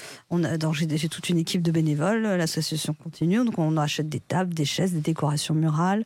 j'ai toute une équipe de bénévoles, l'association continue, donc on achète des tables, des chaises, des décorations murales,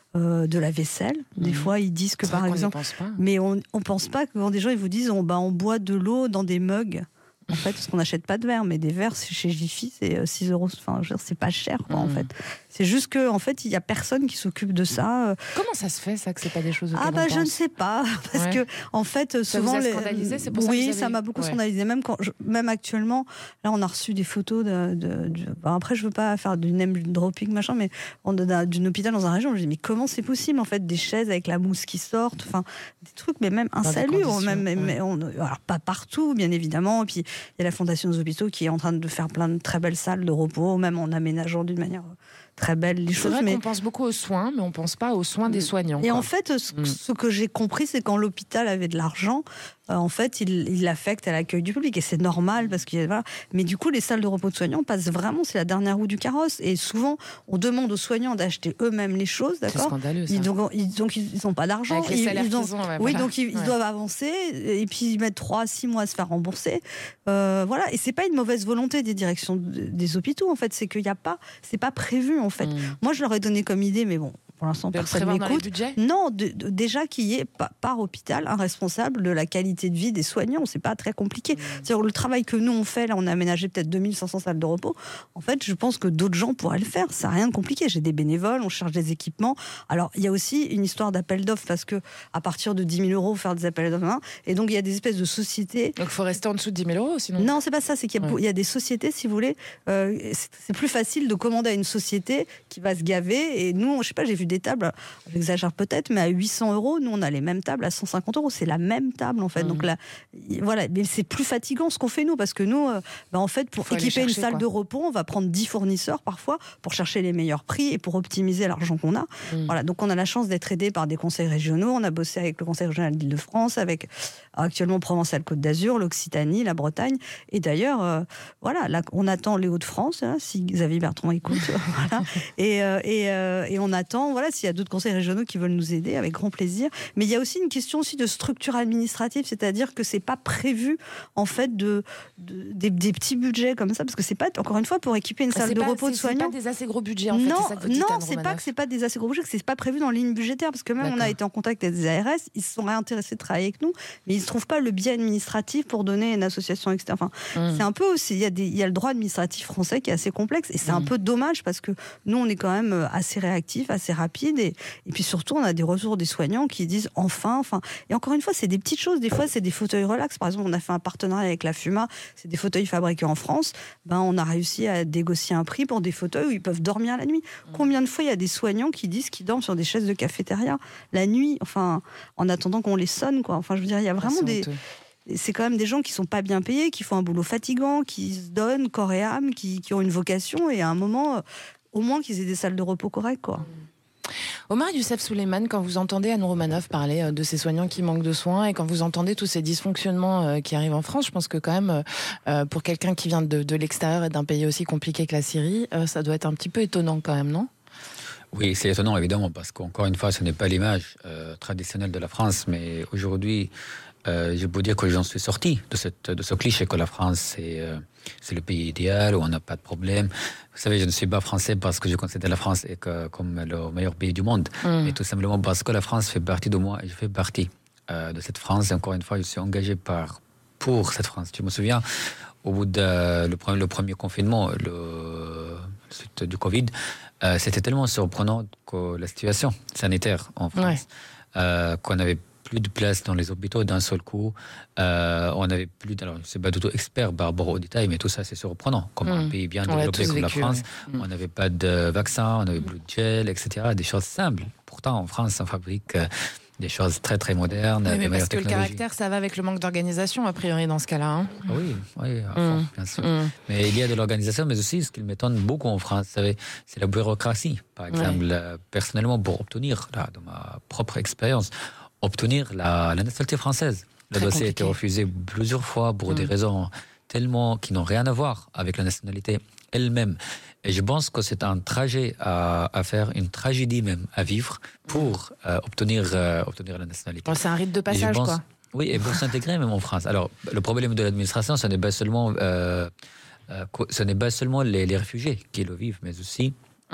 de la vaisselle. Des fois, ils disent que par exemple... Mais on pense pas que quand des gens ils vous disent on boit de l'eau dans des mugs. En fait, parce qu'on n'achète pas de verre, mais des verres chez Jiffy, c'est 6 €. Enfin, c'est pas cher, quoi, en fait. C'est juste que, en fait, il y a personne qui s'occupe de ça. Comment ça se fait, ça, que c'est pas des choses auxquelles on pense? Je ne sais pas, parce que, en fait, ça souvent, vous a scandalisé, c'est pour ça oui, que vous avez... ça m'a beaucoup scandalisé. Même actuellement, là, on a reçu des photos après, je veux pas faire du name dropping, machin, mais d'un hôpital dans un région. Je me dis, mais comment c'est possible, en fait, des chaises avec la mousse qui sortent, enfin, des trucs, mais même insalubres, alors pas partout, bien évidemment. Et puis il y a la Fondation des hôpitaux qui est en train de faire plein de très belles salles de repos, même en aménageant d'une manière très belle les choses. C'est vrai qu'on pense beaucoup aux soins, mais on ne pense pas aux soins des soignants. Et en fait, ce que j'ai compris, c'est quand l'hôpital avait de l'argent, en fait, il l'affecte à l'accueil du public. Et c'est normal, parce que voilà. Mais du coup, les salles de repos de soignants passent vraiment, c'est la dernière roue du carrosse. Et souvent, on demande aux soignants d'acheter eux-mêmes les choses, d'accord ? C'est scandaleux, ça. Donc, ils n'ont pas d'argent. Avec les salaires qu'ils ont, donc ils doivent avancer, et puis ils mettent 3 à 6 mois à se faire rembourser. Voilà. Et c'est pas une mauvaise volonté des directions des hôpitaux, en fait. C'est qu'il n'y a pas, c'est pas prévu, en fait. Moi, je leur ai donné comme idée, mais bon, pour l'instant, personne ne m'écoute. Non, déjà qu'il y ait par hôpital un responsable de la qualité de vie des soignants. C'est pas très compliqué. C'est-à-dire, le travail que nous on fait, là, on a aménagé peut-être 2500 salles de repos. En fait, je pense que d'autres gens pourraient le faire. Ça n'a rien de compliqué. J'ai des bénévoles, on cherche des équipements. Alors, il y a aussi une histoire d'appel d'offres, parce que à partir de 10 000 €, faire des appels d'offres, et donc il y a des espèces de sociétés. Donc, il faut rester en dessous de 10 000 €, sinon. Non, c'est pas ça. C'est qu'il y a des sociétés, si vous voulez. C'est plus facile de commander à une société qui va se gaver. Et nous, je sais pas, j'ai vu des tables, j'exagère peut-être, mais à 800 €, nous on a les mêmes tables à 150 €. C'est la même table en fait. Donc là, voilà, mais c'est plus fatigant ce qu'on fait nous, parce que nous, en fait, pour équiper une salle de repos, on va prendre 10 fournisseurs parfois pour chercher les meilleurs prix et pour optimiser l'argent qu'on a. Voilà, donc on a la chance d'être aidé par des conseils régionaux. On a bossé avec le Conseil régional d'Île-de-France, avec actuellement Provence-Alpes-Côte d'Azur, l'Occitanie, la Bretagne. Et d'ailleurs, voilà, là, on attend les Hauts-de-France, hein, si Xavier Bertrand écoute. Voilà. Et on attend, voilà, s'il y a d'autres conseils régionaux qui veulent nous aider, avec grand plaisir. Mais il y a aussi une question aussi de structure administrative, c'est-à-dire que c'est pas prévu en fait des petits budgets comme ça, parce que c'est pas, encore une fois, pour équiper une salle de repos de soignants. C'est pas des assez gros budgets en fait. Non, c'est ça que vous dites, c'est pas que c'est pas des assez gros budgets, que c'est pas prévu dans la ligne budgétaire, parce que même on a été en contact avec des ARS, ils se sont réintéressés de travailler avec nous, mais ils ne trouvent pas le biais administratif pour donner une association externe. Enfin, c'est un peu aussi, il y a le droit administratif français qui est assez complexe, et c'est un peu dommage, parce que nous on est quand même assez réactifs, assez rapides, et puis surtout on a des retours des soignants qui disent enfin, et encore une fois c'est des petites choses, des fois c'est des fauteuils relax. Par exemple, on a fait un partenariat avec la FUMA, c'est des fauteuils fabriqués en France. On a réussi à négocier un prix pour des fauteuils où ils peuvent dormir la nuit. Combien de fois il y a des soignants qui disent qu'ils dorment sur des chaises de cafétéria la nuit, enfin, en attendant qu'on les sonne, quoi. Enfin, je veux dire, il y a vraiment c'est quand même des gens qui sont pas bien payés, qui font un boulot fatigant, qui se donnent corps et âme, qui ont une vocation, et à un moment, au moins qu'ils aient des salles de repos correctes, quoi. Omar Youssef Souleymane, quand vous entendez Anne Romanoff parler de ces soignants qui manquent de soins, et quand vous entendez tous ces dysfonctionnements qui arrivent en France, je pense que quand même, pour quelqu'un qui vient de l'extérieur et d'un pays aussi compliqué que la Syrie, ça doit être un petit peu étonnant quand même, non ? Oui, c'est étonnant, évidemment, parce qu'encore une fois, ce n'est pas l'image traditionnelle de la France, mais aujourd'hui, je peux dire que j'en suis sorti de ce cliché que la France, c'est le pays idéal, où on n'a pas de problème. Vous savez, je ne suis pas français parce que je considère la France comme le meilleur pays du monde, mais tout simplement parce que la France fait partie de moi et je fais partie de cette France. Et encore une fois, je suis engagé pour cette France. Tu me souviens, au bout le premier confinement, suite du Covid, c'était tellement surprenant que la situation sanitaire en France, qu'on avait plus de place dans les hôpitaux d'un seul coup. On avait plus. Alors, je ne suis pas du tout expert par rapport aux détails, mais tout ça, c'est surprenant. Comme un pays bien développé comme la France, on n'avait pas de vaccin, on n'avait plus de gel, etc. Des choses simples. Pourtant, en France, on fabrique des choses très très modernes. Oui, mais parce que le caractère, ça va avec le manque d'organisation, a priori, dans ce cas-là. Hein. Oui, bien sûr. Mais il y a de l'organisation, mais aussi, ce qui m'étonne beaucoup en France, c'est la bureaucratie. Par exemple, personnellement, pour obtenir, de ma propre expérience, obtenir la nationalité française. Le dossier a été refusé plusieurs fois pour des raisons tellement qui n'ont rien à voir avec la nationalité elle-même. Et je pense que c'est un trajet à faire, une tragédie même à vivre pour obtenir la nationalité. Bon, c'est un rite de passage, quoi. Oui, et pour s'intégrer même en France. Alors, le problème de l'administration, ce n'est pas seulement les réfugiés qui le vivent, mais aussi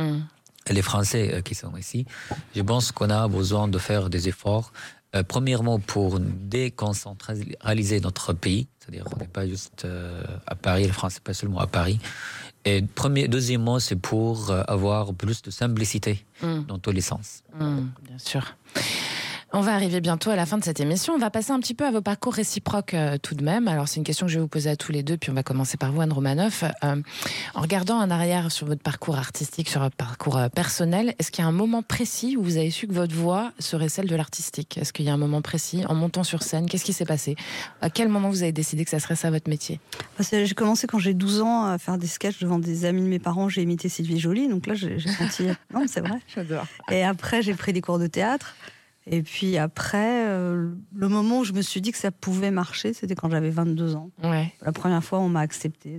les Français qui sont ici. Je pense qu'on a besoin de faire des efforts. Premièrement, pour déconcentraliser notre pays, c'est-à-dire qu'on n'est pas juste à Paris, la France n'est pas seulement à Paris. Et deuxièmement, c'est pour avoir plus de simplicité dans tous les sens. Bien sûr. On va arriver bientôt à la fin de cette émission. On va passer un petit peu à vos parcours réciproques tout de même. Alors, c'est une question que je vais vous poser à tous les deux, puis on va commencer par vous, Anne Romanoff. En regardant en arrière sur votre parcours artistique, sur votre parcours personnel, est-ce qu'il y a un moment précis où vous avez su que votre voix serait celle de l'artistique ? Est-ce qu'il y a un moment précis, en montant sur scène, qu'est-ce qui s'est passé ? À quel moment vous avez décidé que ça serait ça votre métier ? J'ai commencé quand j'ai 12 ans à faire des sketchs devant des amis de mes parents. J'ai imité Sylvie Joly, donc là, j'ai senti... Non, c'est vrai. J'adore. Et après, j'ai pris des cours de théâtre. Et puis après, le moment où je me suis dit que ça pouvait marcher, c'était quand j'avais 22 ans. Ouais. La première fois, on m'a acceptée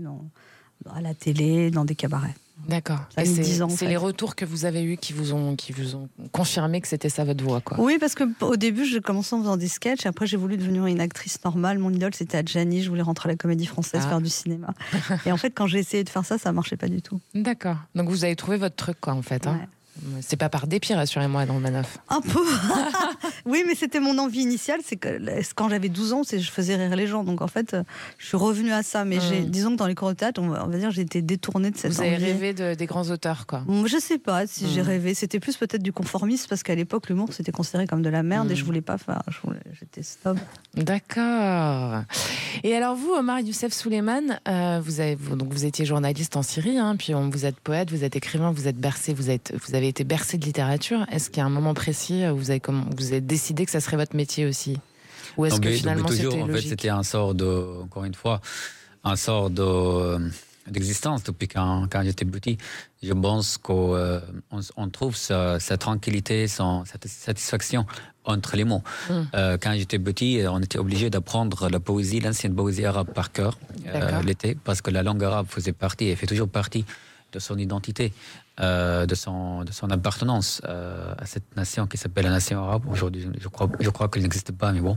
à la télé, dans des cabarets. D'accord. Ça a mis 10 ans. C'est les retours que vous avez eus qui vous ont confirmé que c'était ça votre voix, quoi. Oui, parce qu'au début, j'ai commencé en faisant des sketchs. Après, j'ai voulu devenir une actrice normale. Mon idole, c'était Adjani. Je voulais rentrer à la Comédie Française, faire du cinéma. Et en fait, quand j'ai essayé de faire ça, ça marchait pas du tout. D'accord. Donc vous avez trouvé votre truc, quoi, en fait. Hein. Ouais. C'est pas par dépit, rassurez-moi, Anne Romanoff. Un peu. Oui, mais c'était mon envie initiale. C'est que quand j'avais 12 ans, je faisais rire les gens. Donc en fait, je suis revenue à ça. Mais disons que dans les cours de théâtre, on va dire, j'ai été détournée de cette envie. Vous avez rêvé des grands auteurs, quoi. Je sais pas si j'ai rêvé. C'était plus peut-être du conformisme parce qu'à l'époque, l'humour c'était considéré comme de la merde et je voulais pas faire. J'étais stop. D'accord. Et alors vous, Omar Youssef Souleiman, vous étiez journaliste en Syrie, hein, puis vous êtes poète, vous êtes écrivain, vous êtes bercé, vous avez été bercé de littérature. Est-ce qu'il y a un moment précis où vous avez décidé que ça serait votre métier aussi ? Ou est-ce que finalement toujours, c'était en logique ? fait, c'était encore une fois, un sort d'existence depuis quand j'étais petit. Je pense qu'on trouve sa tranquillité, sa satisfaction entre les mots. Quand j'étais petit, on était obligé d'apprendre l'ancienne poésie arabe par cœur l'été, parce que la langue arabe faisait partie et fait toujours partie de son identité, de son appartenance à cette nation qui s'appelle la nation arabe. Aujourd'hui, je crois qu'elle n'existe pas, mais bon.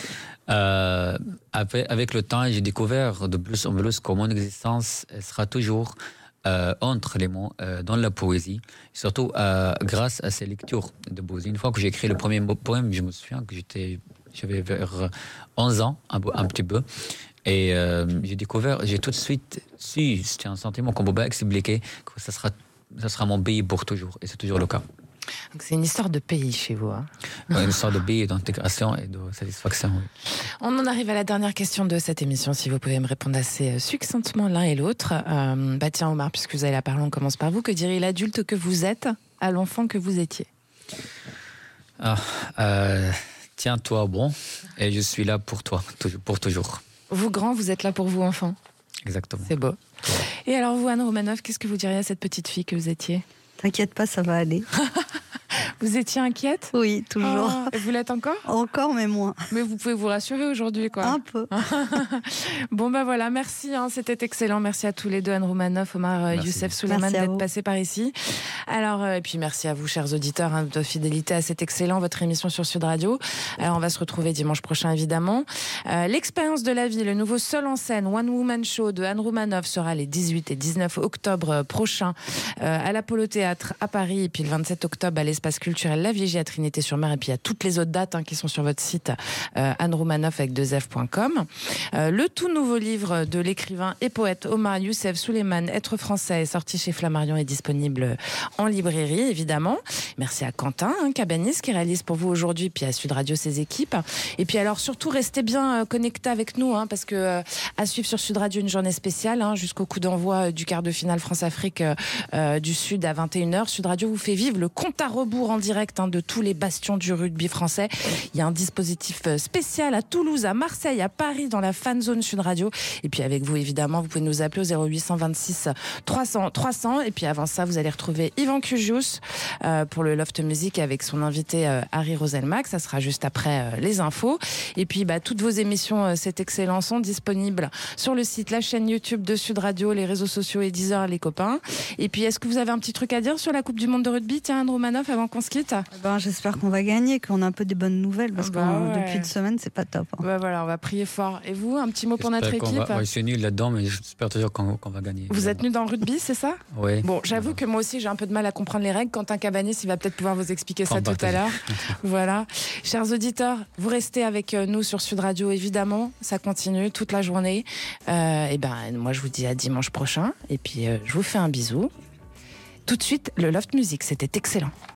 Avec le temps, j'ai découvert de plus en plus que mon existence sera toujours entre les mots, dans la poésie, surtout grâce à ces lectures de poésie. Une fois que j'ai écrit le premier poème, je me souviens que j'avais vers 11 ans, un petit peu. Et j'ai tout de suite su, c'était un sentiment qu'on ne peut pas expliquer, que ça sera mon pays pour toujours. Et c'est toujours le cas. Donc c'est une histoire de pays chez vous. Hein. Une histoire de pays, d'intégration et de satisfaction. Oui. On en arrive à la dernière question de cette émission, si vous pouvez me répondre assez succinctement l'un et l'autre. Tiens Omar, puisque vous avez la parole, on commence par vous. Que dirait l'adulte que vous êtes à l'enfant que vous étiez ? Tiens-toi bon, et je suis là pour toi, pour toujours. Vous grand, vous êtes là pour vous enfant. Exactement. C'est beau. Ouais. Et alors vous, Anne Romanoff, qu'est-ce que vous diriez à cette petite fille que vous étiez ? T'inquiète pas, ça va aller. Vous étiez inquiète ? Oui, toujours. Oh, et vous l'êtes encore ? Encore, mais moins. Mais vous pouvez vous rassurer aujourd'hui, quoi. Un peu. Bon, bah voilà, merci, c'était excellent. Merci à tous les deux, Anne Roumanoff, Omar Youssef Souleiman, d'être passés par ici. Alors, et puis merci à vous, chers auditeurs, de votre fidélité à cet excellent, votre émission sur Sud Radio. Alors, on va se retrouver dimanche prochain, évidemment. L'expérience de la vie, le nouveau seul en scène, One Woman Show de Anne Roumanoff sera les 18 et 19 octobre prochains à l'Apollo Théâtre à Paris, et puis le 27 octobre à l'espace culturel La Vigie à Trinité-sur-Mer, et puis il y a toutes les autres dates qui sont sur votre site anneroumanoff avec 2f.com. Le tout nouveau livre de l'écrivain et poète Omar Youssef Souleiman, Être français, est sorti chez Flammarion, est disponible en librairie, évidemment. Merci à Quentin Cabanis qui réalise pour vous aujourd'hui, puis à Sud Radio ses équipes. Et puis alors surtout restez bien connectés avec nous, parce que à suivre sur Sud Radio une journée spéciale jusqu'au coup d'envoi du quart de finale France-Afrique du Sud à 21h. Sud Radio vous fait vivre le compte à rebours en direct de tous les bastions du rugby français. Il y a un dispositif spécial à Toulouse, à Marseille, à Paris, dans la fan zone Sud Radio. Et puis avec vous, évidemment, vous pouvez nous appeler au 0826 300 300. Et puis avant ça, vous allez retrouver Yvan Cugius pour le Loft Music avec son invité Harry Roselmack. Ça sera juste après les infos. Et puis toutes vos émissions, c'est excellent, sont disponibles sur le site, la chaîne YouTube de Sud Radio, les réseaux sociaux et Deezer, les copains. Et puis, est-ce que vous avez un petit truc à dire sur la Coupe du Monde de rugby, tiens, Anne Roumanoff, avant qu'on se quitte ? J'espère qu'on va gagner, qu'on a un peu des bonnes nouvelles, parce que depuis une semaine, c'est pas top. Voilà, on va prier fort. Et vous, un petit mot pour notre équipe ? Je suis nul là-dedans, mais j'espère toujours qu'on va gagner. Vous êtes nul dans le rugby, c'est ça ? Oui. Bon, j'avoue que moi aussi, j'ai un peu de mal à comprendre les règles. Quentin Cabanis, il va peut-être pouvoir vous expliquer ça tout à l'heure. Voilà. Chers auditeurs, vous restez avec nous sur Sud Radio, évidemment. Ça continue toute la journée. Moi, je vous dis à dimanche prochain. Et puis, je vous fais un bisou. Tout de suite, le Loft Music, c'était excellent.